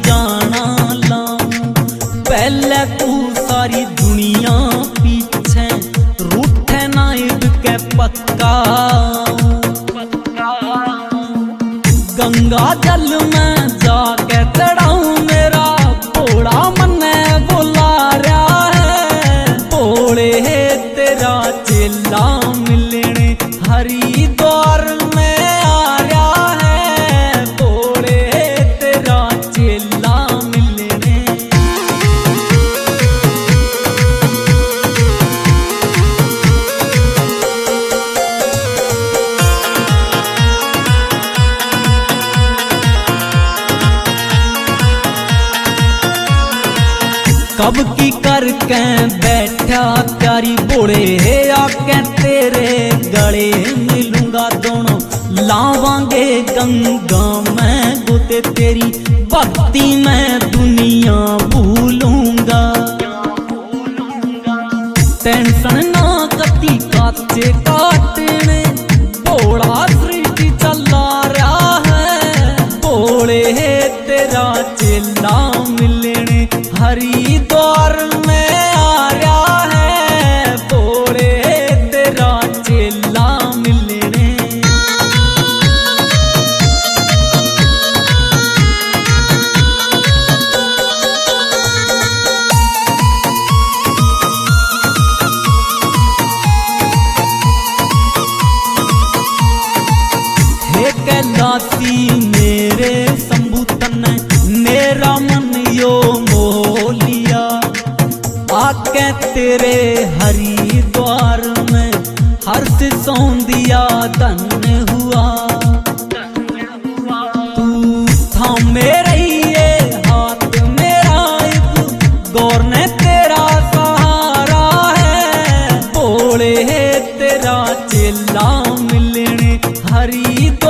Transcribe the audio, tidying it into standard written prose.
जाना लाऊं। पहले तू सारी दुनिया पीछे रूठे नाइब के पक्का। गंगा जल में जाके चढ़ाऊं मेरा भोला मन्ने बुला रहा है। भोले तेरा चेला मिलने हरिद्वार में आ रहा है। भोले तेरा चेला मिलने। कब की करके बैठा प्यारी भोले आके तेरे गले मिलूंगा। दोनों लावांगे गंगा में गोते तेरी भक्ति में दुनिया भूलूंगा। टेंशन ना कती काचे काटने भोला सृष्टि चला रहा है। भोले तेरा चेला मिलने हरिद्वार में आ रहा है। भोले तेरा चेला मिलने। हे कैलासी मेरे शंभु तन्ने मेरा मन यो मोह लिया। आके तेरे हरिद्वार में हर्ष सौंदिया धन्य हुआ। तू थामे रहिए हाथ मेरा एक गौर ने तेरा सहारा है। भोले तेरा चेला मिलने हरिद्वार